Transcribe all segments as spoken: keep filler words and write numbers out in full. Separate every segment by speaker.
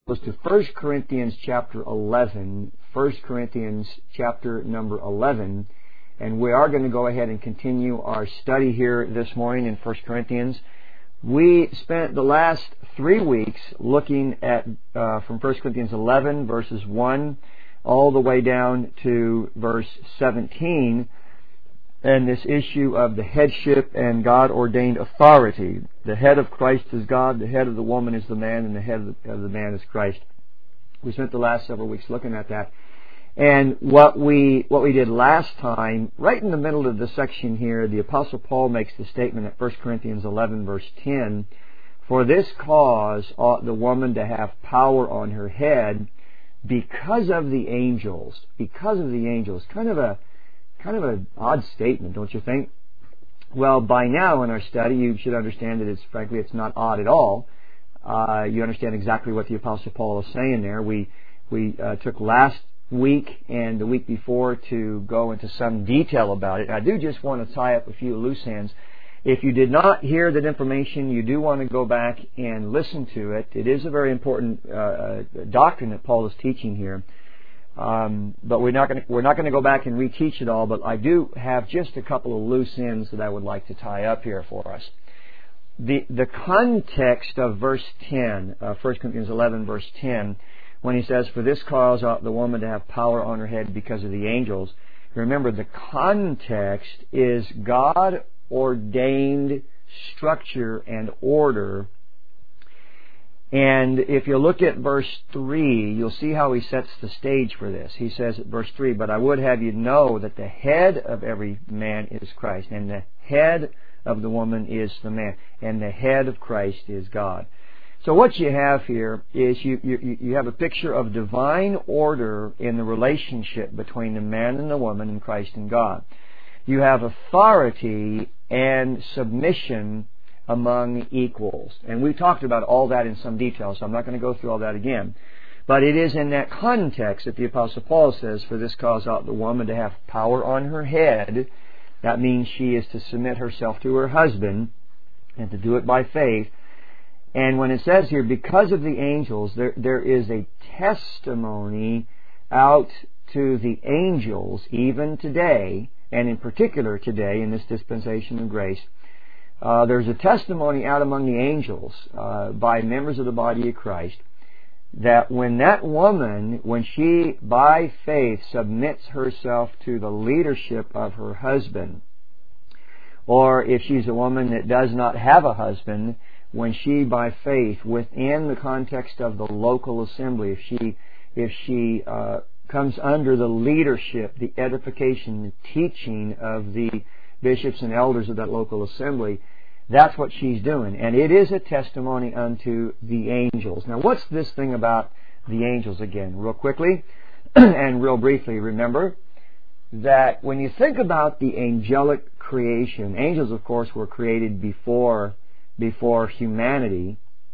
Speaker 1: goes to First Corinthians chapter eleven, First Corinthians chapter number eleven, and we are going to go ahead and continue our study here this morning in First Corinthians. We spent the last three weeks looking at uh, from First Corinthians eleven, verses one, all the way down to verse seventeen, and this issue of the headship and God-ordained authority. The head of Christ is God, the head of the woman is the man, and the head of the, of the man is Christ. We spent the last several weeks looking at that. And what we what we did last time, right in the middle of the section here, the Apostle Paul makes the statement at First Corinthians eleven, verse ten, "For this cause ought the woman to have power on her head because of the angels." Because of the angels. Kind of a Kind of an odd statement, don't you think? Well, by now in our study, you should understand that it's, frankly, it's not odd at all. Uh, you understand exactly what the Apostle Paul is saying there. We we uh, took last week and the week before to go into some detail about it. I do just want to tie up a few loose ends. If you did not hear that information, you do want to go back and listen to it. It is a very important uh, doctrine that Paul is teaching here. Um, but we're not going to we're not going to go back and reteach it all. But I do have just a couple of loose ends that I would like to tie up here for us. The the context of verse ten, uh, First Corinthians eleven, verse ten, when he says, "For this cause ought the woman to have power on her head because of the angels." Remember, the context is God ordained structure and order. And if you look at verse three, you'll see how he sets the stage for this. He says at verse three, "But I would have you know that the head of every man is Christ, and the head of the woman is the man, and the head of Christ is God." So what you have here is you, you, you have a picture of divine order in the relationship between the man and the woman and Christ and God. You have authority and submission among equals. And we talked about all that in some detail, so I'm not going to go through all that again. But it is in that context that the Apostle Paul says, "For this cause ought the woman to have power on her head." That means she is to submit herself to her husband and to do it by faith. And when it says here, because of the angels, there there is a testimony out to the angels even today, and in particular today in this dispensation of grace. Uh, there's a testimony out among the angels uh, by members of the body of Christ that when that woman, when she by faith submits herself to the leadership of her husband, or if she's a woman that does not have a husband, when she by faith within the context of the local assembly, if she if she uh, comes under the leadership, the edification, the teaching of the bishops and elders of that local assembly, that's what she's doing. And it is a testimony unto the angels. Now, what's this thing about the angels again? Real quickly and real briefly, remember that when you think about the angelic creation, angels, of course, were created before, before humanity.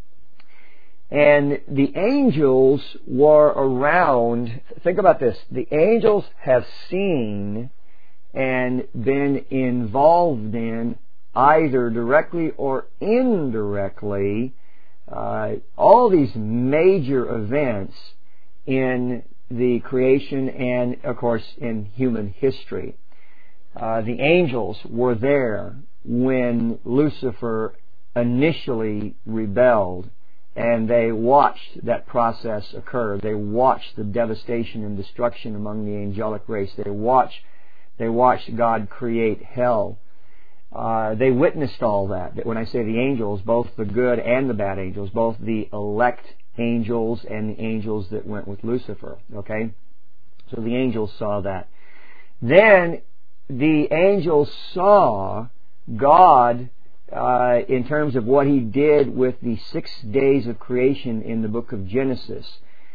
Speaker 1: And the angels were around. Think about this. The angels have seen and been involved in, either directly or indirectly, uh, all these major events in the creation and, of course, in human history. Uh, the angels were there when Lucifer initially rebelled, and they watched that process occur. They watched the devastation and destruction among the angelic race. They watched They watched God create hell. Uh, they witnessed all that. When I say the angels, both the good and the bad angels, both the elect angels and the angels that went with Lucifer. Okay? So the angels saw that. Then the angels saw God uh, in terms of what He did with the six days of creation in the book of Genesis.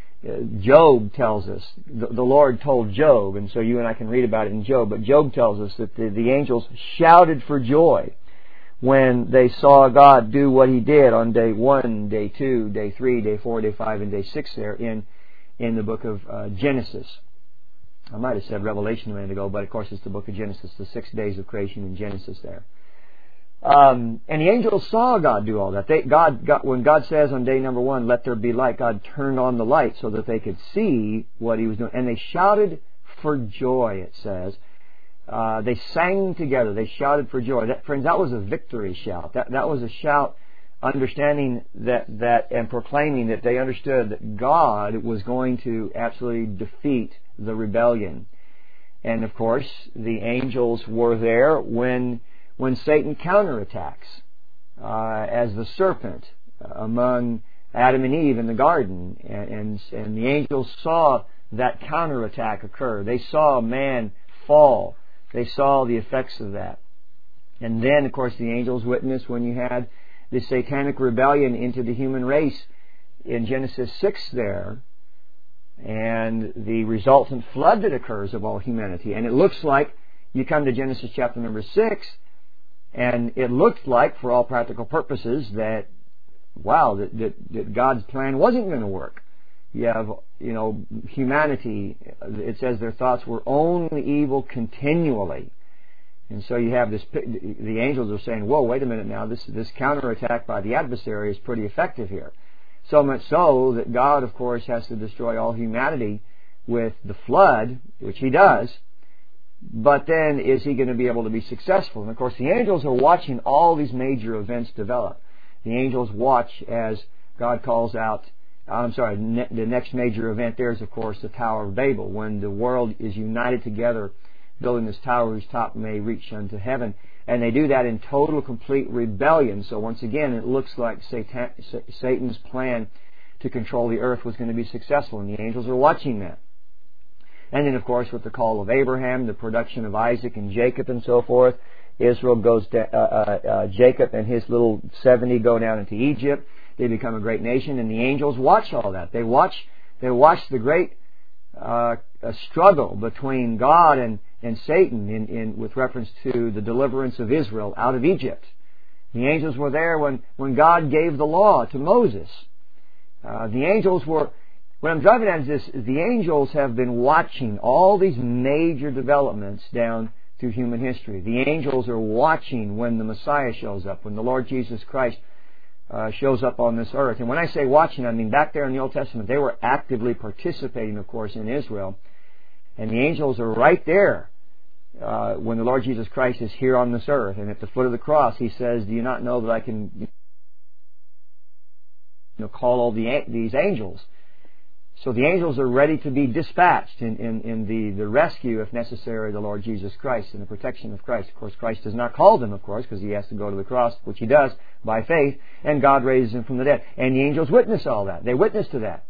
Speaker 1: Job tells us, the, the Lord told Job, and so you and I can read about it in Job, but Job tells us that the, the angels shouted for joy when they saw God do what He did on day one, day two, day three, day four, day five, and day six there in, in the book of uh, Genesis. I might have said Revelation a minute ago, but of course it's the book of Genesis, the six days of creation in Genesis there. Um, and the angels saw God do all that. They, God, God, when God says on day number one, let there be light, God turned on the light so that they could see what He was doing. And they shouted for joy, it says. Uh, they sang together. They shouted for joy. That, friends, that was a victory shout. That, that was a shout understanding that, that and proclaiming that they understood that God was going to absolutely defeat the rebellion. And of course, the angels were there when when Satan counterattacks uh, as the serpent among Adam and Eve in the garden. And, and, and the angels saw that counterattack occur. They saw man fall. They saw the effects of that. And then, of course, the angels witnessed when you had the satanic rebellion into the human race in Genesis six there, and the resultant flood that occurs of all humanity. And it looks like you come to Genesis chapter number six, and it looked like, for all practical purposes, that, wow, that, that, that God's plan wasn't going to work. You have, you know, humanity, it says their thoughts were only evil continually. And so you have this, the angels are saying, whoa, wait a minute now, this, this counterattack by the adversary is pretty effective here. So much so that God, of course, has to destroy all humanity with the flood, which He does. But then, is He going to be able to be successful? And of course, the angels are watching all these major events develop. The angels watch as God calls out, I'm sorry, ne- the next major event there is, of course, the Tower of Babel, when the world is united together, building this tower whose top may reach unto heaven. And they do that in total, complete rebellion. So once again, it looks like Satan, Satan's plan to control the earth was going to be successful, and the angels are watching that. And then, of course, with the call of Abraham, the production of Isaac and Jacob and so forth, Israel goes, to, uh, uh, uh, Jacob and his little seventy go down into Egypt. They become a great nation, and the angels watch all that. They watch, they watch the great uh, struggle between God and, and Satan in, in, with reference to the deliverance of Israel out of Egypt. The angels were there when, when God gave the law to Moses. Uh, the angels were... What I'm driving at is this, is the angels have been watching all these major developments down through human history. The angels are watching when the Messiah shows up, when the Lord Jesus Christ uh, shows up on this earth. And when I say watching, I mean back there in the Old Testament, they were actively participating, of course, in Israel. And the angels are right there uh, when the Lord Jesus Christ is here on this earth. And at the foot of the cross, He says, do you not know that I can you know, call all the, these angels? So the angels are ready to be dispatched in, in, in the, the rescue, if necessary, of the Lord Jesus Christ and the protection of Christ. Of course, Christ does not call them, of course, because He has to go to the cross, which He does by faith, and God raises Him from the dead. And the angels witness all that. They witness to that.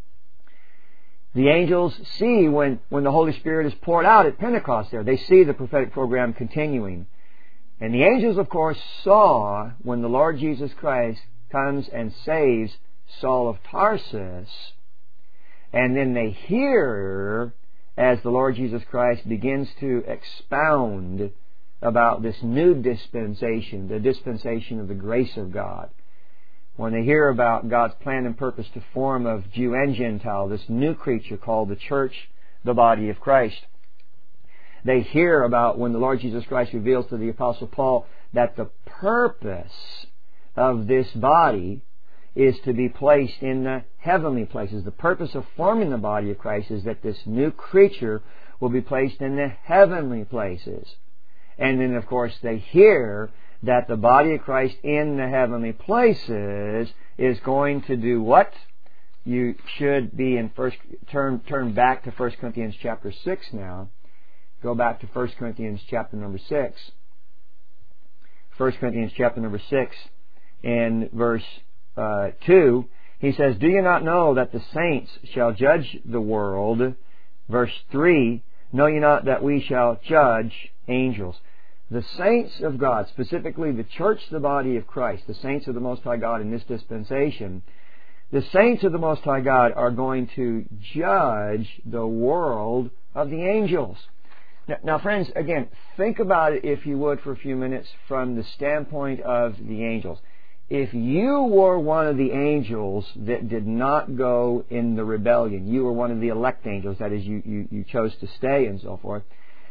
Speaker 1: The angels see when, when the Holy Spirit is poured out at Pentecost there. They see the prophetic program continuing. And the angels, of course, saw when the Lord Jesus Christ comes and saves Saul of Tarsus. And then they hear as the Lord Jesus Christ begins to expound about this new dispensation, the dispensation of the grace of God. When they hear about God's plan and purpose to form of Jew and Gentile, this new creature called the church, the body of Christ. They hear about when the Lord Jesus Christ reveals to the Apostle Paul that the purpose of this body is to be placed in the heavenly places. The purpose of forming the body of Christ is that this new creature will be placed in the heavenly places. And then, of course, they hear that the body of Christ in the heavenly places is going to do what? You should be in first turn turn back to First Corinthians chapter six now. Go back to First Corinthians chapter number six. First Corinthians chapter number six and verse Uh, two, he says, do you not know that the saints shall judge the world? Verse three, know ye not that we shall judge angels? The saints of God, specifically the church, the body of Christ, the saints of the Most High God in this dispensation, the saints of the Most High God are going to judge the world of the angels. Now, now, friends, again, think about it, if you would, for a few minutes from the standpoint of the angels. If you were one of the angels that did not go in the rebellion, you were one of the elect angels, that is, you, you, you chose to stay and so forth,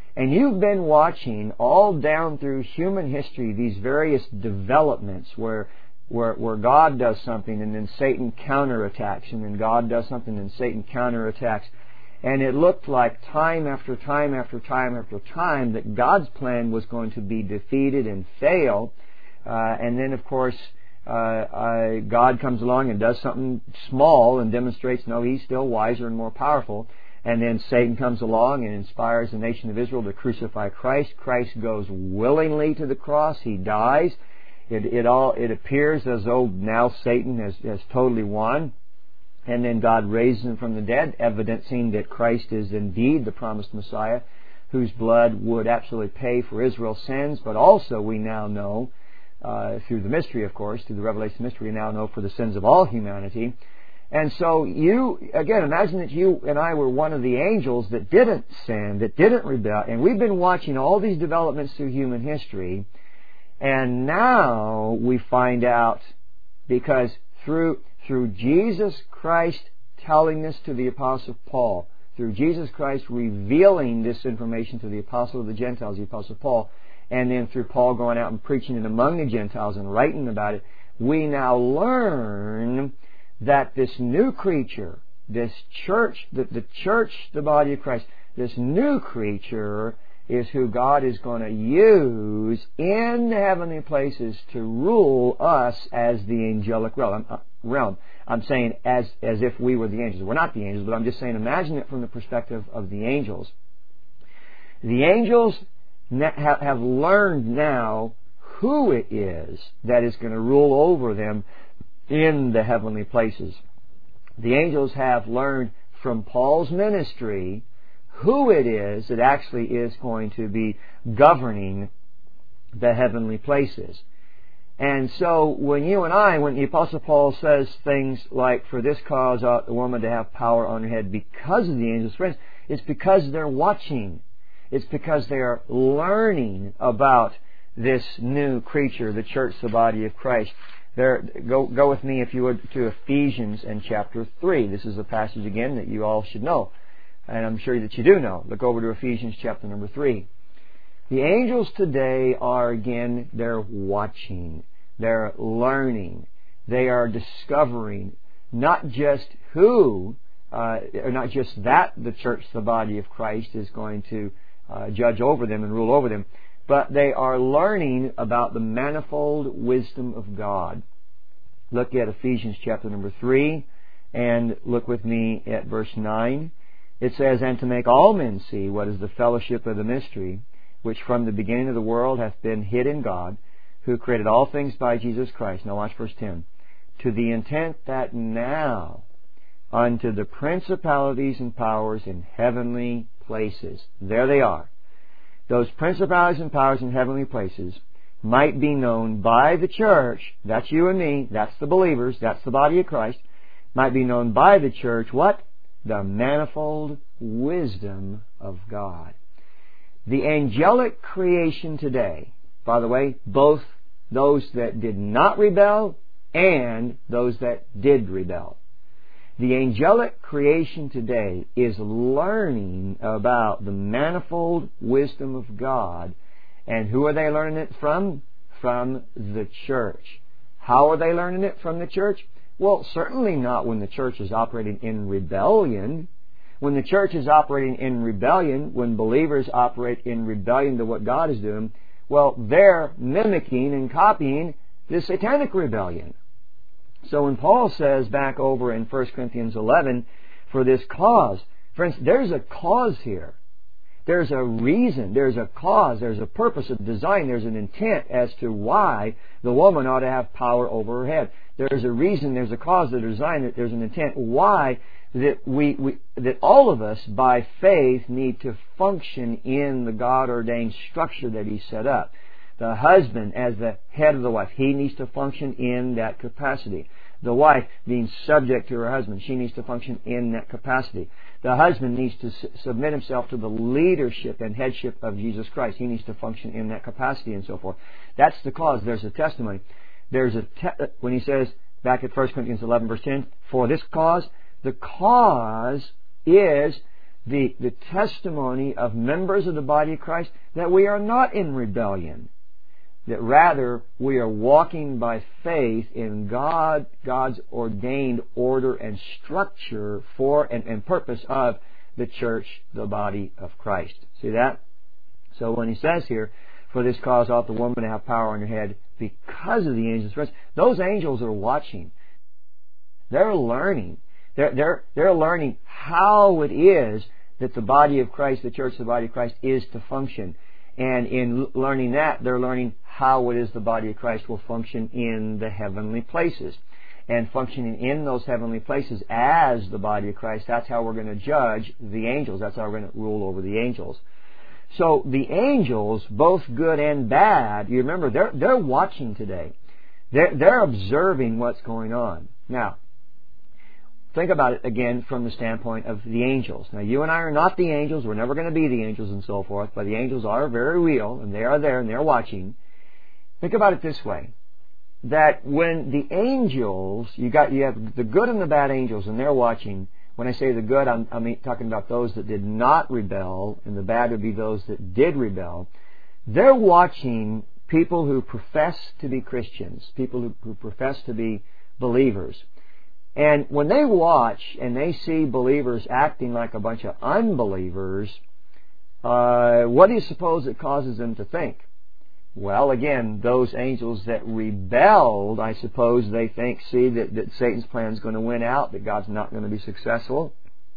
Speaker 1: And you've been watching all down through human history these various developments where where where God does something and then Satan counterattacks, and then God does something and Satan counterattacks. And it looked like time after time after time after time that God's plan was going to be defeated and fail. Uh, and then, of course, uh, uh, God comes along and does something small and demonstrates, no, He's still wiser and more powerful. And then Satan comes along and inspires the nation of Israel to crucify Christ. Christ goes willingly to the cross. He dies. It, it all it appears as though now Satan has, has totally won. And then God raises Him from the dead, evidencing that Christ is indeed the promised Messiah, whose blood would absolutely pay for Israel's sins. But also we now know, uh, through the mystery, of course, through the revelation mystery, we now know for the sins of all humanity. And so you, again, imagine that you and I were one of the angels that didn't sin, that didn't rebel. And we've been watching all these developments through human history. And now we find out, because through through Jesus Christ telling this to the Apostle Paul, through Jesus Christ revealing this information to the Apostle of the Gentiles, the Apostle Paul, and then through Paul going out and preaching it among the Gentiles and writing about it, we now learn that this new creature, this church, the, the church, the body of Christ, this new creature is who God is going to use in the heavenly places to rule us as the angelic realm. realm. I'm saying as as if we were the angels. We're not the angels, but I'm just saying imagine it from the perspective of the angels. The angels have learned now who it is that is going to rule over them in the heavenly places. The angels have learned from Paul's ministry who it is that actually is going to be governing the heavenly places. And so when you and I, when the Apostle Paul says things like, for this cause ought the woman to have power on her head because of the angels, friends, it's because they're watching. It's because they are learning about this new creature, the church, the body of Christ. There, go, go with me, if you would, to Ephesians and chapter three. This is a passage, again, that you all should know. And I'm sure that you do know. Look over to Ephesians chapter number three. The angels today are, again, they're watching. They're learning. They are discovering not just who, uh, or not just that the church, the body of Christ, is going to uh, judge over them and rule over them, but they are learning about the manifold wisdom of God. Look at Ephesians chapter number three, and look with me at verse nine. It says, and to make all men see what is the fellowship of the mystery, which from the beginning of the world hath been hid in God, who created all things by Jesus Christ. Now watch verse ten. To the intent that now unto the principalities and powers in heavenly places, there they are, those principalities and powers in heavenly places might be known by the church, that's you and me, that's the believers, that's the body of Christ, might be known by the church, what? The manifold wisdom of God. The angelic creation today, by the way, both those that did not rebel and those that did rebel. The angelic creation today is learning about the manifold wisdom of God. And who are they learning it from? From the church. How are they learning it from the church? Well, certainly not when the church is operating in rebellion. When the church is operating in rebellion, when believers operate in rebellion to what God is doing, well, they're mimicking and copying the satanic rebellion. So when Paul says back over in First Corinthians eleven, for this cause, friends, there's a cause here. There's a reason, there's a cause, there's a purpose, a design, there's an intent as to why the woman ought to have power over her head. There's a reason, there's a cause, there's a design, there's an intent why that we, we that all of us by faith need to function in the God-ordained structure that He set up. The husband, as the head of the wife, he needs to function in that capacity. The wife, being subject to her husband, she needs to function in that capacity. The husband needs to su- submit himself to the leadership and headship of Jesus Christ. He needs to function in that capacity and so forth. That's the cause. There's a testimony. There's a te- when he says back at First Corinthians eleven verse ten, for this cause, the cause is the, the testimony of members of the body of Christ that we are not in rebellion, that rather we are walking by faith in God, God's ordained order and structure for and, and purpose of the church, the body of Christ. See that? So when he says here, for this cause ought the woman to have power on her head because of the angels, those angels are watching. They're learning. They're, they're, they're learning how it is that the body of Christ, the church, the body of Christ, is to function. And in learning that, they're learning how it is the body of Christ will function in the heavenly places. And functioning in those heavenly places as the body of Christ, that's how we're going to judge the angels. That's how we're going to rule over the angels. So the angels, both good and bad, you remember, they're, they're watching today. They're, they're observing what's going on. Now, think about it again from the standpoint of the angels. Now, you and I are not the angels. We're never going to be the angels and so forth. But the angels are very real, and they are there, and they're watching. Think about it this way. That when the angels, you got you have the good and the bad angels, and they're watching. When I say the good, I'm, I'm talking about those that did not rebel, and the bad would be those that did rebel. They're watching people who profess to be Christians, people who, who profess to be believers. And when they watch and they see believers acting like a bunch of unbelievers, uh, what do you suppose it causes them to think? Well, again, those angels that rebelled, I suppose they think, see that, that Satan's plan is going to win out, that God's not going to be successful.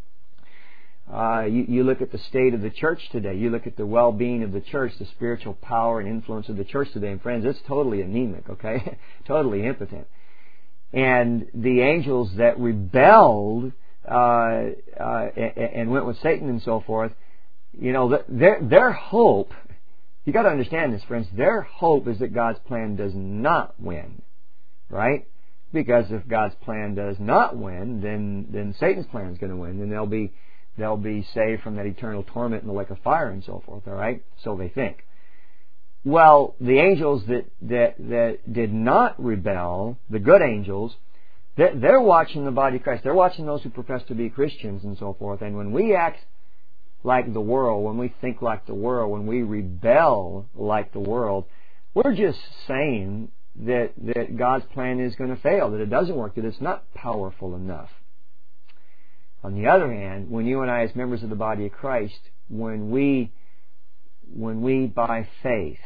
Speaker 1: Uh, you, you look at the state of the church today. You look at the well-being of the church, the spiritual power and influence of the church today. And friends, it's totally anemic, okay? Totally impotent. And the angels that rebelled uh, uh, and went with Satan and so forth, you know, their their hope, you got to understand this, friends, their hope is that God's plan does not win, right? Because if God's plan does not win, then then Satan's plan is going to win, and they'll be they'll be saved from that eternal torment in the lake of fire and so forth. All right, so they think. Well, the angels that, that, that did not rebel, the good angels, they're, they're watching the body of Christ. They're watching those who profess to be Christians and so forth. And when we act like the world, when we think like the world, when we rebel like the world, we're just saying that, that God's plan is going to fail, that it doesn't work, that it's not powerful enough. On the other hand, when you and I as members of the body of Christ, when we, when we by faith,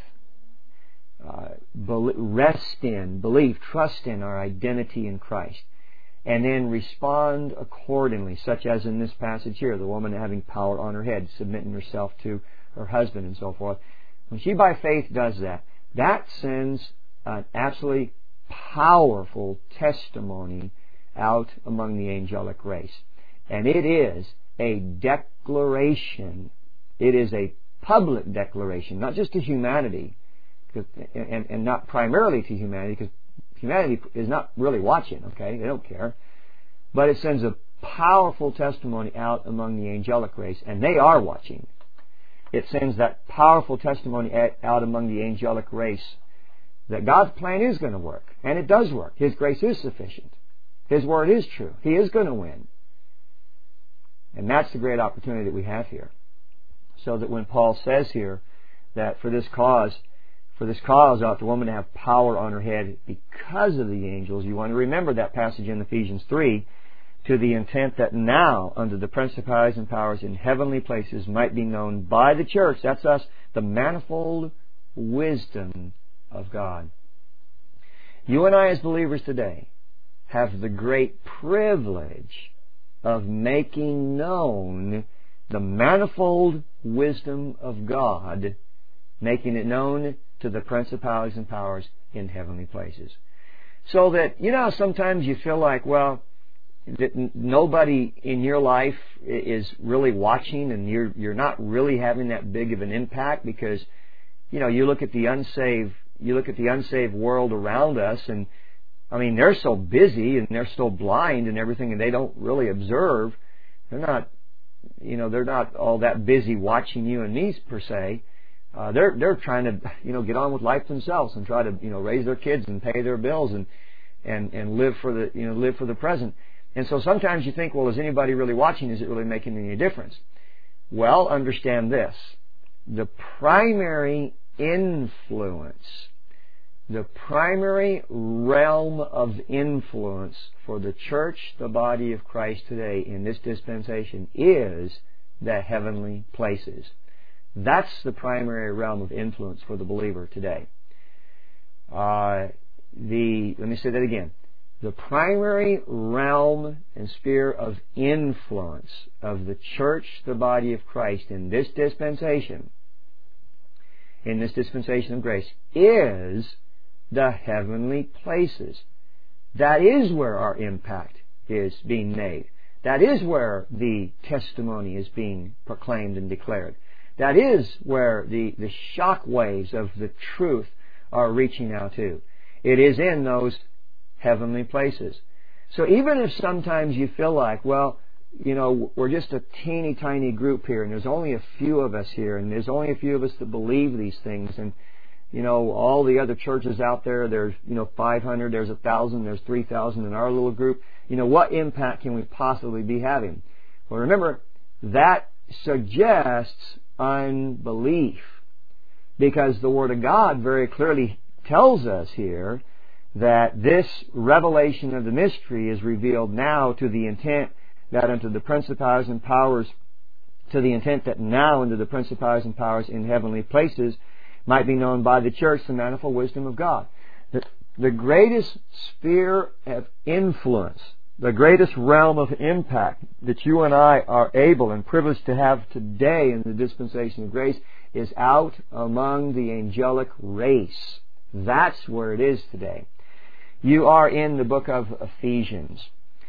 Speaker 1: Uh, rest in, believe, trust in our identity in Christ, and then respond accordingly, such as in this passage here, the woman having power on her head, submitting herself to her husband and so forth. When she by faith does that, that sends an absolutely powerful testimony out among the angelic race. And it is a declaration. It is a public declaration, not just to humanity, And, and not primarily to humanity, because humanity is not really watching, okay? They don't care. But it sends a powerful testimony out among the angelic race, and they are watching. It sends that powerful testimony out among the angelic race that God's plan is going to work, and it does work. His grace is sufficient. His word is true. He is going to win. And that's the great opportunity that we have here. So that when Paul says here that for this cause, For this cause ought the woman to have power on her head because of the angels. You want to remember that passage in Ephesians three, to the intent that now, under the principalities and powers in heavenly places, might be known by the church, that's us, the manifold wisdom of God. You and I as believers today have the great privilege of making known the manifold wisdom of God, making it known to the principalities and powers in heavenly places. So that, you know, sometimes you feel like, well, that nobody in your life is really watching, and you're you're not really having that big of an impact because, you know, you look at the unsaved, you look at the unsaved world around us, and I mean, they're so busy and they're so blind and everything, and they don't really observe. They're not, you know, they're not all that busy watching you and me per se. Uh, they're they're trying to, you know, get on with life themselves and try to, you know, raise their kids and pay their bills and and and live for the, you know, live for the present. And so sometimes you think, well, is anybody really watching? Is it really making any difference? Well, understand this. The primary influence, the primary realm of influence for the church, the body of Christ today in this dispensation, is the heavenly places. That's the primary realm of influence for the believer today. Uh, the let me say that again. The primary realm and sphere of influence of the church, the body of Christ in this dispensation, in this dispensation of grace, is the heavenly places. That is where our impact is being made. That is where the testimony is being proclaimed and declared. That is where the, the shock waves of the truth are reaching out to. It is in those heavenly places. So even if sometimes you feel like, well, you know, we're just a teeny tiny group here, and there's only a few of us here, and there's only a few of us that believe these things, and you know, all the other churches out there, there's, you know, five hundred, there's one thousand, there's three thousand in our little group. You know, what impact can we possibly be having? Well, remember, that suggests unbelief, because the Word of God very clearly tells us here that this revelation of the mystery is revealed now to the intent that unto the principalities and powers, to the intent that now unto the principalities and powers in heavenly places might be known by the church the manifold wisdom of God. The, the greatest sphere of influence, the greatest realm of impact that you and I are able and privileged to have today in the dispensation of grace is out among the angelic race. That's where it is today. You are in the book of Ephesians.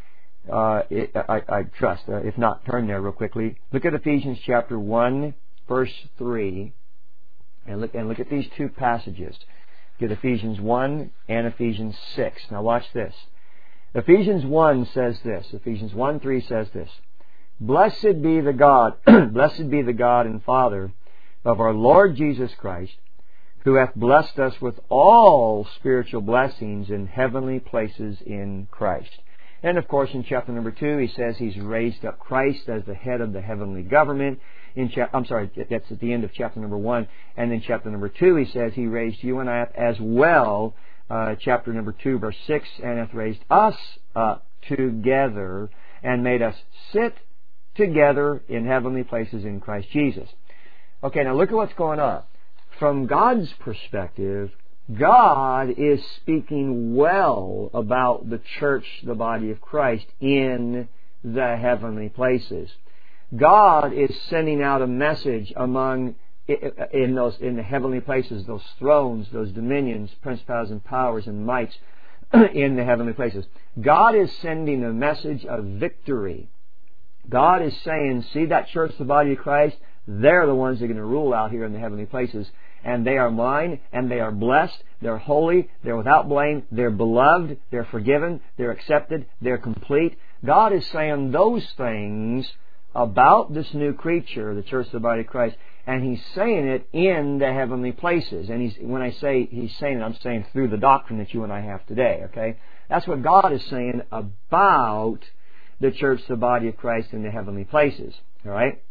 Speaker 1: Uh, it, I, I trust. Uh, if not, turn there real quickly. Look at Ephesians chapter one, verse three. And look, and look at these two passages. Get Ephesians one and Ephesians six. Now watch this. Ephesians one says this. Ephesians one three says this. Blessed be the God, blessed be the God and Father of our Lord Jesus Christ, who hath blessed us with all spiritual blessings in heavenly places in Christ. And of course in chapter number two he says He's raised up Christ as the head of the heavenly government. In chap- I'm sorry, that's at the end of chapter number one. And in chapter number two he says He raised you and I up as well, uh, chapter number two verse six, and hath raised us up together and made us sit together in heavenly places in Christ Jesus. Okay, now look at what's going on. From God's perspective, God is speaking well about the church, the body of Christ, in the heavenly places. God is sending out a message among in those in the heavenly places, those thrones, those dominions, principalities and powers and mights in the heavenly places. God is sending a message of victory. God is saying, see that church, the body of Christ? They're the ones that are going to rule out here in the heavenly places. And they are mine, and they are blessed, they're holy, they're without blame, they're beloved, they're forgiven, they're accepted, they're complete. God is saying those things about this new creature, the church of the body of Christ, and He's saying it in the heavenly places. And he's, when I say He's saying it, I'm saying through the doctrine that you and I have today, okay? That's what God is saying about the church, the body of Christ in the heavenly places, all right?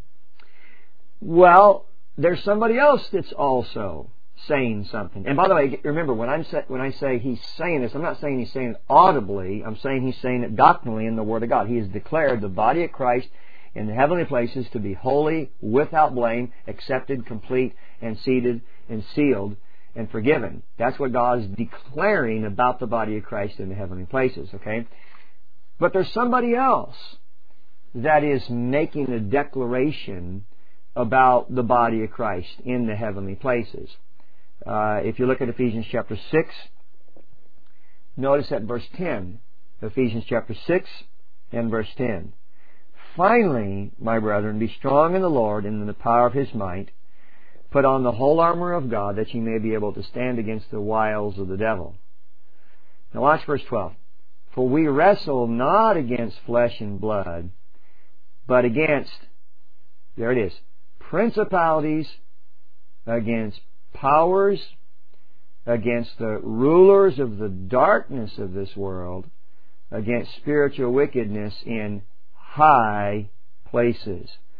Speaker 1: Well, there's somebody else that's also saying something. And by the way, remember, when, I'm sa- when I say He's saying this, I'm not saying He's saying it audibly. I'm saying He's saying it doctrinally in the Word of God. He has declared the body of Christ in the heavenly places to be holy, without blame, accepted, complete, and seated, and sealed, and forgiven. That's what God is declaring about the body of Christ in the heavenly places, okay? But there's somebody else that is making a declaration about the body of Christ in the heavenly places. Uh, if you look at Ephesians chapter six, notice at verse ten. Ephesians chapter six and verse ten. Finally, my brethren, be strong in the Lord and in the power of His might. Put on the whole armor of God, that ye may be able to stand against the wiles of the devil. Now watch verse twelve. For we wrestle not against flesh and blood, but against, there it is, principalities, against powers, against the rulers of the darkness of this world, against spiritual wickedness in high places.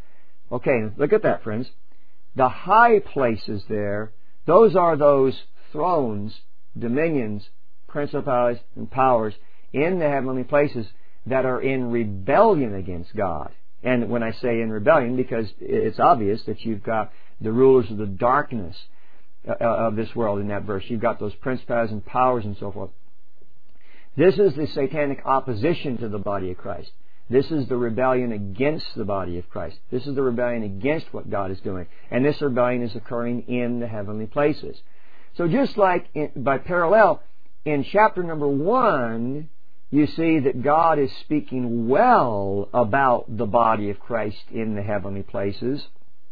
Speaker 1: Okay, look at that, friends. The high places there, those are those thrones, dominions, principalities, and powers in the heavenly places that are in rebellion against God. And when I say in rebellion, because it's obvious that you've got the rulers of the darkness of this world in that verse. You've got those principalities and powers and so forth. This is the satanic opposition to the body of Christ. This is the rebellion against the body of Christ. This is the rebellion against what God is doing. And this rebellion is occurring in the heavenly places. So just like in, by parallel, in chapter number one, you see that God is speaking well about the body of Christ in the heavenly places.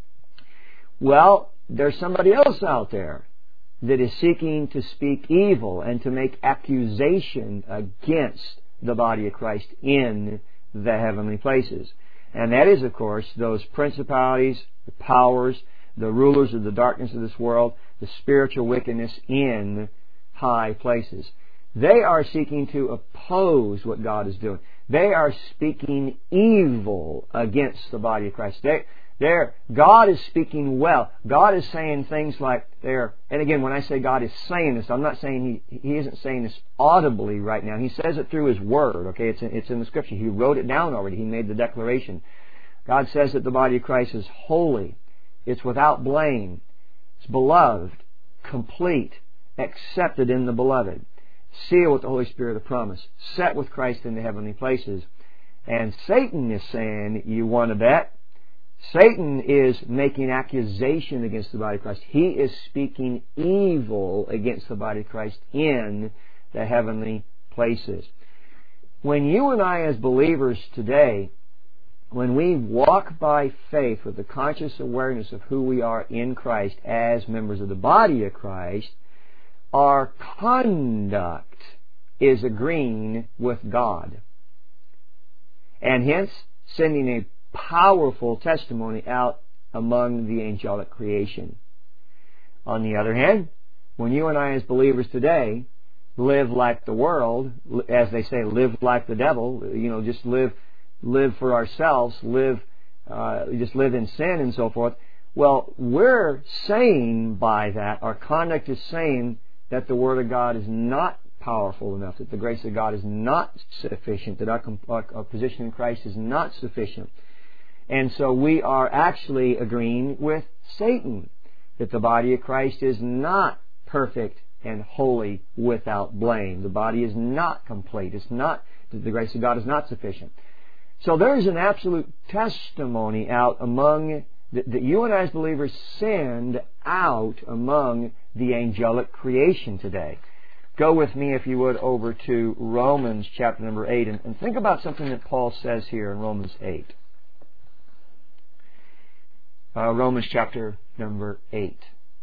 Speaker 1: Well, there's somebody else out there that is seeking to speak evil and to make accusation against the body of Christ in the heavenly places. And that is, of course, those principalities, the powers, the rulers of the darkness of this world, the spiritual wickedness in high places. They are seeking to oppose what God is doing. They are speaking evil against the body of Christ. They, they're, God is speaking well. God is saying things like there. And again, when I say God is saying this, I'm not saying He, he isn't saying this audibly right now. He says it through His Word. Okay, it's in, it's in the Scripture. He wrote it down already. He made the declaration. God says that the body of Christ is holy. It's without blame. It's beloved, complete, accepted in the beloved, sealed with the Holy Spirit of promise, set with Christ in the heavenly places. And Satan is saying, you want to bet? Satan is making accusation against the body of Christ. He is speaking evil against the body of Christ in the heavenly places. When you and I as believers today, when we walk by faith with the conscious awareness of who we are in Christ as members of the body of Christ, our conduct is agreeing with God, and hence sending a powerful testimony out among the angelic creation. On the other hand, when you and I as believers today live like the world, as they say, live like the devil, you know, just live live for ourselves, live uh, just live in sin and so forth, well, we're saying by that, our conduct is saying that the Word of God is not powerful enough, that the grace of God is not sufficient, that our, our, our position in Christ is not sufficient. And so we are actually agreeing with Satan that the body of Christ is not perfect and holy without blame. The body is not complete. It's not, the grace of God is not sufficient. So there's an absolute testimony out among, that, that you and I as believers send out among the angelic creation today. Go with me, if you would, over to Romans chapter number eight, and, and think about something that Paul says here in Romans eight. Uh, Romans chapter number eight.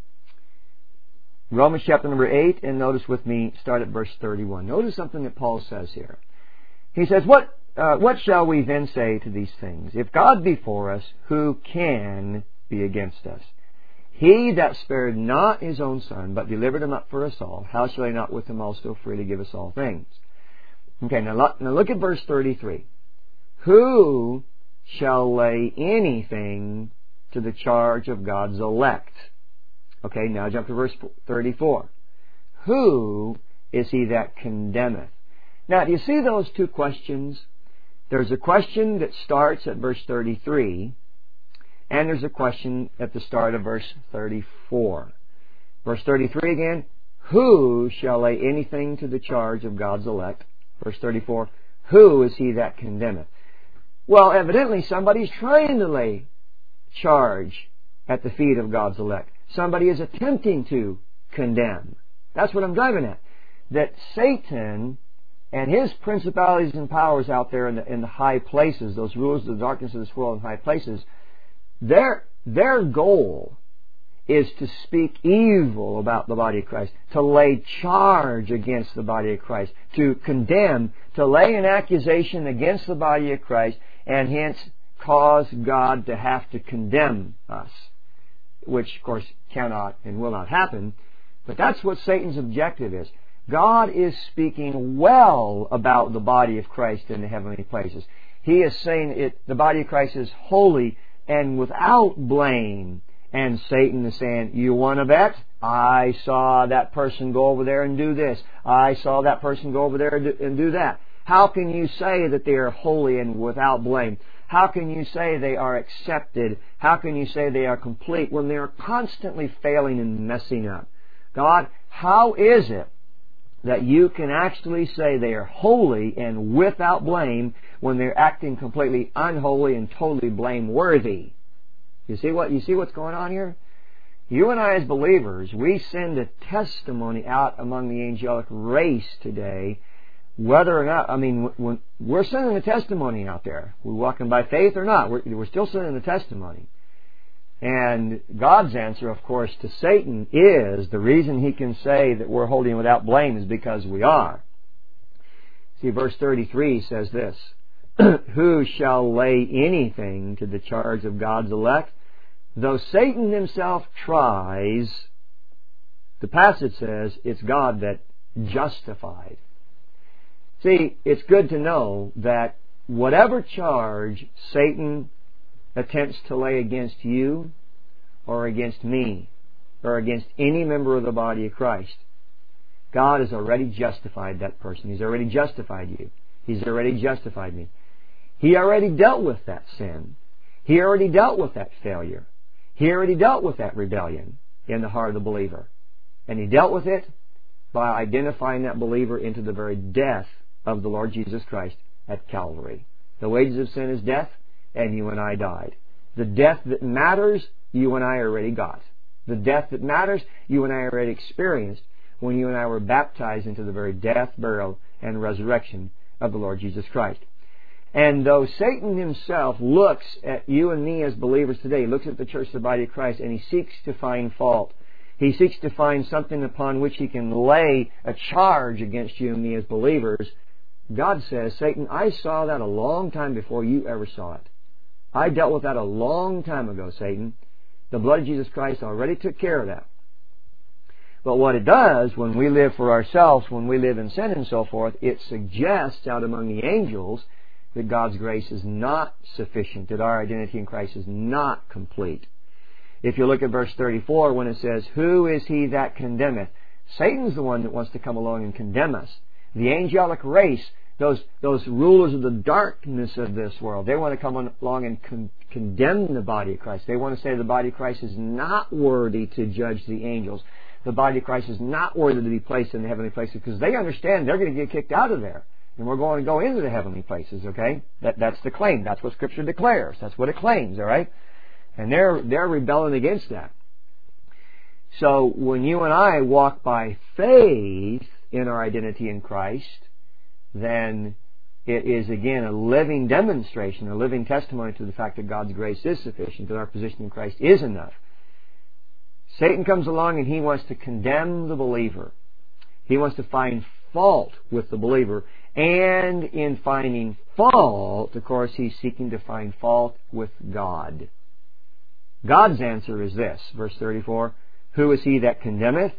Speaker 1: Romans chapter number eight, and notice with me, start at verse thirty-one. Notice something that Paul says here. He says, What uh, what shall we then say to these things? If God be for us, who can be against us? He that spared not His own Son, but delivered Him up for us all, how shall He not with Him also freely give us all things? Okay, now look, now look at verse thirty-three. Who shall lay anything to the charge of God's elect? Okay, now jump to verse thirty-four. Who is he that condemneth? Now, do you see those two questions? There's a question that starts at verse thirty-three, and there's a question at the start of verse thirty-four. Verse thirty-three again, who shall lay anything to the charge of God's elect? Verse thirty-four, who is he that condemneth? Well, evidently somebody's trying to lay charge at the feet of God's elect. Somebody is attempting to condemn. That's what I'm driving at. That Satan and his principalities and powers out there in the, in the high places, those rulers of the darkness of this world in high places, their, their goal is to speak evil about the body of Christ, to lay charge against the body of Christ, to condemn, to lay an accusation against the body of Christ, and hence cause God to have to condemn us, which of course cannot and will not happen. But that's what Satan's objective is. God is speaking well about the body of Christ in the heavenly places. He is saying it, the body of Christ is holy, and without blame. And Satan is saying, you want to bet? I saw that person go over there and do this. I saw that person go over there and do, and do that. How can you say that they are holy and without blame? How can you say they are accepted? How can you say they are complete when they are constantly failing and messing up? God, how is it that you can actually say they are holy and without blame when they're acting completely unholy and totally blameworthy? You see what you see what's going on here? You and I as believers, we send a testimony out among the angelic race today, whether or not, I mean, when we're sending a testimony out there. We're walking by faith or not. We're, we're still sending the testimony. And God's answer, of course, to Satan is the reason he can say that we're holy and without blame is because we are. See, verse thirty-three says this, who shall lay anything to the charge of God's elect? Though Satan himself tries, the passage says it's God that justified. See, it's good to know that whatever charge Satan attempts to lay against you or against me or against any member of the body of Christ, God has already justified that person. He's already justified you. He's already justified me. He already dealt with that sin. He already dealt with that failure. He already dealt with that rebellion in the heart of the believer. And He dealt with it by identifying that believer into the very death of the Lord Jesus Christ at Calvary. The wages of sin is death, and you and I died. The death that matters, you and I already got. The death that matters, you and I already experienced when you and I were baptized into the very death, burial, and resurrection of the Lord Jesus Christ. And though Satan himself looks at you and me as believers today, looks at the church, the body of Christ, and he seeks to find fault. He seeks to find something upon which he can lay a charge against you and me as believers. God says, Satan, I saw that a long time before you ever saw it. I dealt with that a long time ago, Satan. The blood of Jesus Christ already took care of that. But what it does when we live for ourselves, when we live in sin and so forth, it suggests out among the angels that God's grace is not sufficient, that our identity in Christ is not complete. If you look at verse thirty-four, when it says, who is he that condemneth? Satan's the one that wants to come along and condemn us. The angelic race, those those rulers of the darkness of this world, they want to come on, along and con- condemn the body of Christ. They want to say the body of Christ is not worthy to judge the angels. The body of Christ is not worthy to be placed in the heavenly places because they understand they're going to get kicked out of there. And we're going to go into the heavenly places, okay? That, that's the claim. That's what Scripture declares. That's what it claims, all right? And they're, they're rebelling against that. So when you and I walk by faith in our identity in Christ, then it is again a living demonstration, a living testimony to the fact that God's grace is sufficient, that our position in Christ is enough. Satan comes along and he wants to condemn the believer. He wants to find fault with the believer. And in finding fault, of course, he's seeking to find fault with God. God's answer is this, verse thirty-four, who is he that condemneth?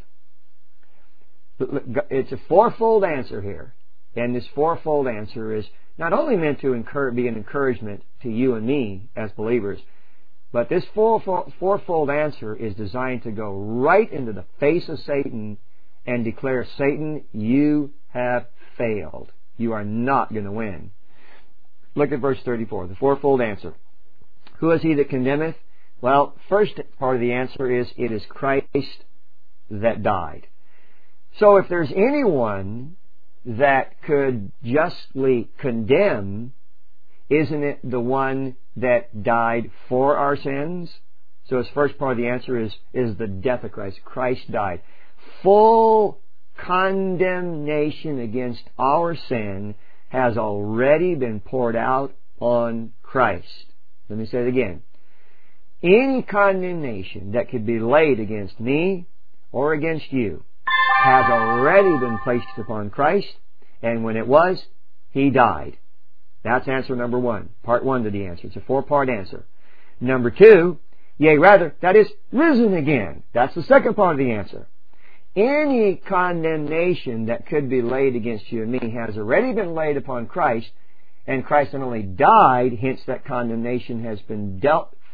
Speaker 1: It's a fourfold answer here. And this fourfold answer is not only meant to be an encouragement to you and me as believers, but this fourfold, fourfold answer is designed to go right into the face of Satan and declare, Satan, you have failed. You are not going to win. Look at verse thirty-four, the fourfold answer. Who is he that condemneth? Well, first part of the answer is, it is Christ that died. So if there's anyone that could justly condemn, isn't it the one that died for our sins? So his first part of the answer is, is the death of Christ. Christ died. Full condemnation against our sin has already been poured out on Christ. Let me say it again. Any condemnation that could be laid against me or against you has already been placed upon Christ, and when it was, He died. That's answer number one. Part one to the answer. It's a four-part answer. Number two, yea, rather, that is risen again. That's the second part of the answer. Any condemnation that could be laid against you and me has already been laid upon Christ, and Christ not only died, hence that condemnation has been dealt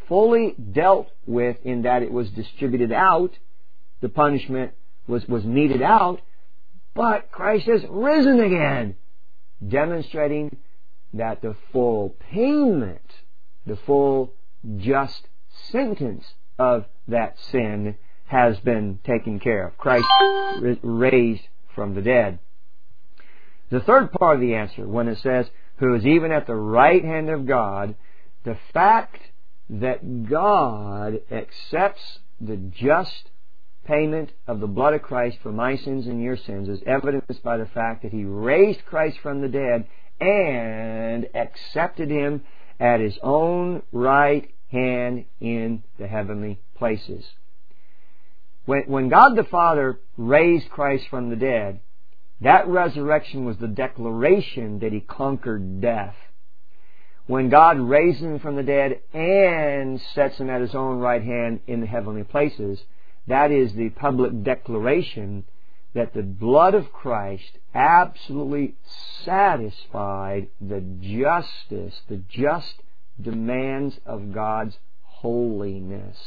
Speaker 1: fully dealt with in that it was distributed out. The punishment was, was meted out. But Christ has risen again, demonstrating that the full payment, the full just sentence of that sin has been taken care of. Christ raised from the dead. The third part of the answer, when it says, who is even at the right hand of God, the fact that God accepts the just payment of the blood of Christ for my sins and your sins is evidenced by the fact that He raised Christ from the dead and accepted Him at His own right hand in the heavenly places. When, when God the Father raised Christ from the dead, that resurrection was the declaration that He conquered death. When God raised Him from the dead and sets Him at His own right hand in the heavenly places, that is the public declaration that the blood of Christ absolutely satisfied the justice, the just demands of God's holiness.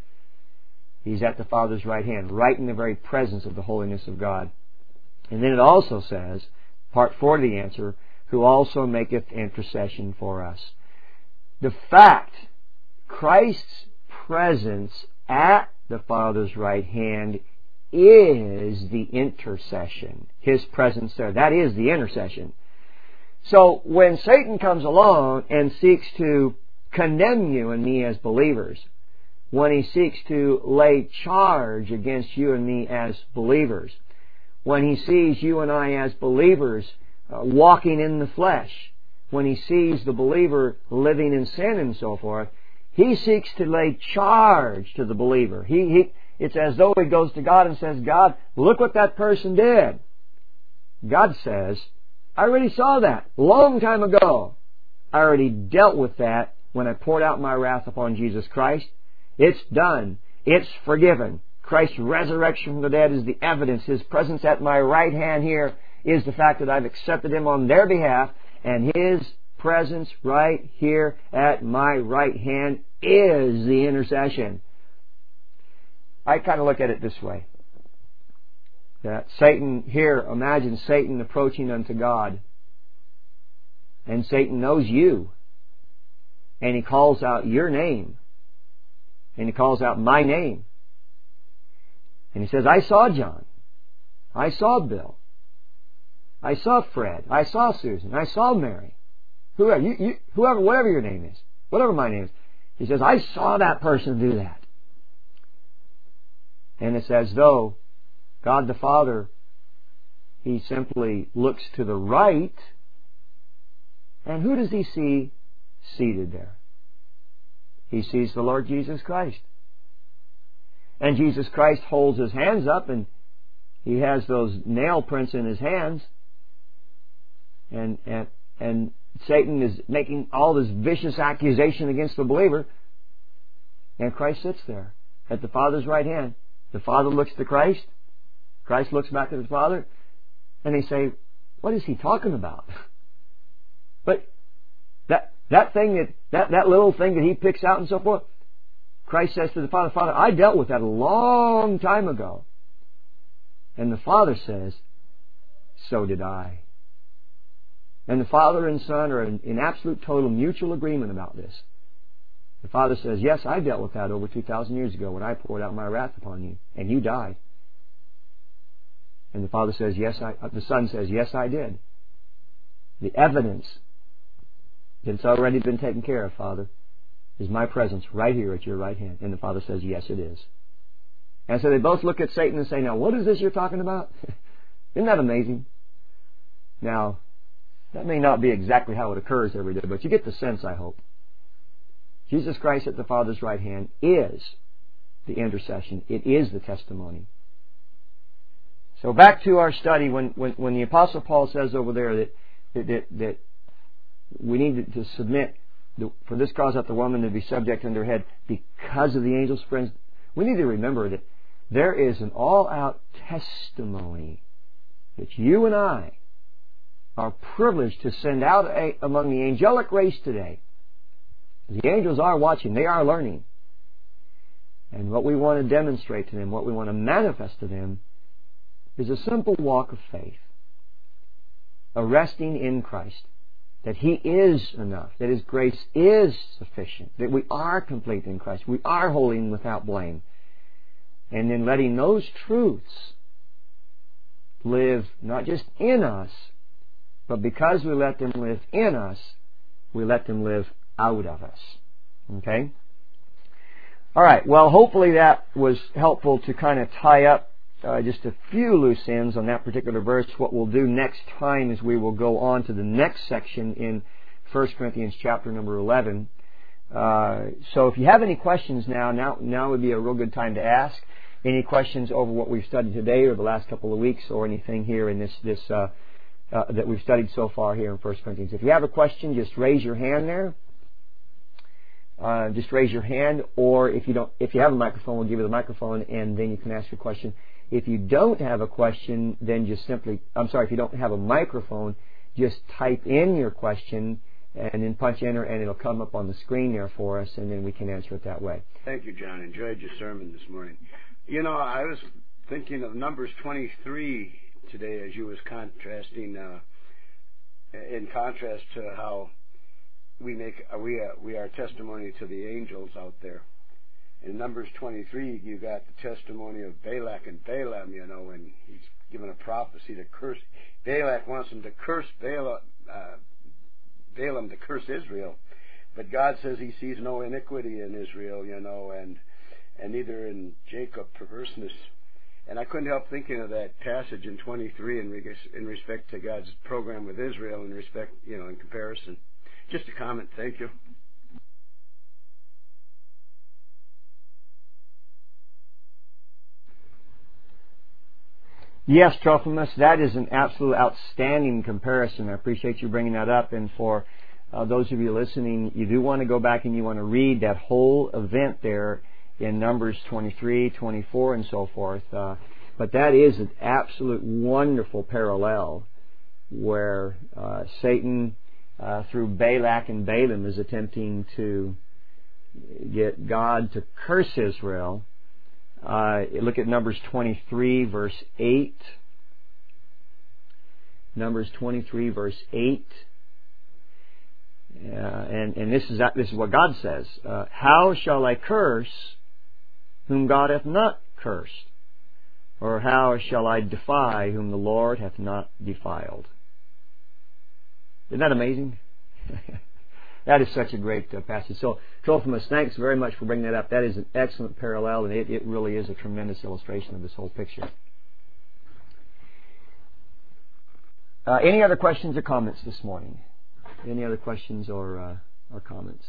Speaker 1: He's at the Father's right hand, right in the very presence of the holiness of God. And then it also says, part four of the answer, who also maketh intercession for us. The fact, Christ's presence at the Father's right hand is the intercession. His presence there. That is the intercession. So when Satan comes along and seeks to condemn you and me as believers, when he seeks to lay charge against you and me as believers, when he sees you and I as believers uh, walking in the flesh, when he sees the believer living in sin and so forth, he seeks to lay charge to the believer. He, he, it's as though he goes to God and says, God, look what that person did. God says, I already saw that a long time ago. I already dealt with that when I poured out my wrath upon Jesus Christ. It's done. It's forgiven. Christ's resurrection from the dead is the evidence. His presence at my right hand here is the fact that I've accepted Him on their behalf, and His presence right here at my right hand is the intercession. I kind of look at it this way. That Satan here, imagine Satan approaching unto God. And Satan knows you. And he calls out your name. And he calls out my name. And he says, I saw John. I saw Bill. I saw Fred. I saw Susan. I saw Mary. Whoever, you, you, whoever, whatever your name is. Whatever my name is. He says, I saw that person do that. And it's as though God the Father, He simply looks to the right, and who does He see seated there? He sees the Lord Jesus Christ. And Jesus Christ holds His hands up, and He has those nail prints in His hands, and and and Satan is making all this vicious accusation against the believer, and Christ sits there at the Father's right hand. The Father looks to Christ. Christ looks back at the Father, and they say, what is He talking about? But that that thing that, that that little thing that He picks out and so forth, Christ says to the Father, Father, I dealt with that a long time ago. And the Father says, so did I. And the Father and Son are in, in absolute total mutual agreement about this. The Father says, yes, I dealt with that over two thousand years ago when I poured out my wrath upon you, and you died. And the Father says, yes, I, the Son says, yes, I did. The evidence that it's already been taken care of, Father, is my presence right here at your right hand. And the Father says, yes, it is. And so they both look at Satan and say, now, what is this you're talking about? Isn't that amazing? Now, that may not be exactly how it occurs every day, but you get the sense, I hope. Jesus Christ at the Father's right hand is the intercession. It is the testimony. So back to our study, when, when, when the Apostle Paul says over there that, that, that we need to submit, for this cause hath the woman to be subject unto her head because of the angels, friends, we need to remember that there is an all-out testimony that you and I are privileged to send out a, among the angelic race today The angels are watching. They are learning. And what we want to demonstrate to them, what we want to manifest to them, is a simple walk of faith. A resting in Christ. That He is enough. That His grace is sufficient. That we are complete in Christ. We are holy and without blame. And then letting those truths live not just in us, but because we let them live in us, we let them live out of us. Okay? All right. Well, hopefully that was helpful to kind of tie up uh, just a few loose ends on that particular verse. What we'll do next time is we will go on to the next section in First Corinthians chapter number eleven. Uh, so if you have any questions now, now, now would be a real good time to ask. Any questions over what we've studied today or the last couple of weeks or anything here in this, this uh, uh, that we've studied so far here in First Corinthians. If you have a question, just raise your hand there. Uh, just raise your hand, or if you don't, if you have a microphone, we'll give you the microphone, and then you can ask your question. If you don't have a question, then just simply, I'm sorry, if you don't have a microphone, just type in your question and then punch enter, and it'll come up on the screen there for us, and then we can answer it that way.
Speaker 2: Thank you, John. Enjoyed your sermon this morning. You know, I was thinking of Numbers twenty-three today as you was contrasting, uh, in contrast to how we make we uh, we are testimony to the angels out there. In Numbers twenty-three, you got the testimony of Balak and Balaam. You know, and he's given a prophecy to curse. Balak wants him to curse Balaam, uh, Balaam to curse Israel, but God says He sees no iniquity in Israel. You know, and and neither in Jacob perverseness. And I couldn't help thinking of that passage in twenty-three in, reg- in respect to God's program with Israel, in respect, you know, in comparison. Just a comment. Thank you.
Speaker 1: Yes, Trophimus, that is an absolute outstanding comparison. I appreciate you bringing that up. And for uh, those of you listening, you do want to go back and you want to read that whole event there in Numbers twenty-three, twenty-four, and so forth. Uh, but that is an absolute wonderful parallel where uh, Satan, uh, through Balak and Balaam, is attempting to get God to curse Israel. Uh, look at Numbers twenty-three, verse eight. Numbers twenty-three, verse eight. Uh, and, and this is this is what God says. Uh, How shall I curse whom God hath not cursed? Or how shall I defy whom the Lord hath not defiled? Isn't that amazing? That is such a great uh, passage. So, Trophimus, thanks very much for bringing that up. That is an excellent parallel, and it, it really is a tremendous illustration of this whole picture. Uh, any other questions or comments this morning? Any other questions or, uh, or comments?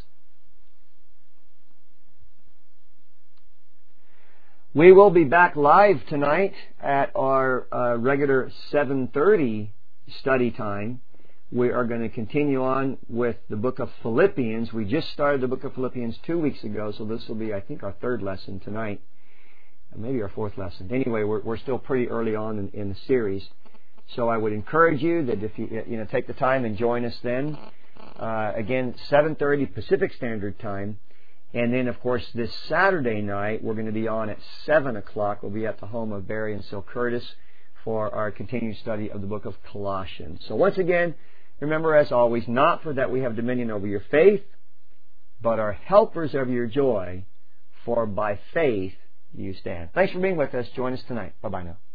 Speaker 1: We will be back live tonight at our uh, regular seven thirty study time. We are going to continue on with the book of Philippians. We just started the book of Philippians two weeks ago, so this will be, I think, our third lesson tonight. Maybe our fourth lesson. Anyway, we're, we're still pretty early on in, in the series. So I would encourage you that if you, you know, take the time and join us then. Uh, again, seven thirty Pacific Standard Time. And then, of course, this Saturday night, we're going to be on at seven o'clock. We'll be at the home of Barry and Sil Curtis for our continued study of the book of Colossians. So once again, remember, as always, not for that we have dominion over your faith, but are helpers of your joy, for by faith you stand. Thanks for being with us. Join us tonight. Bye-bye now.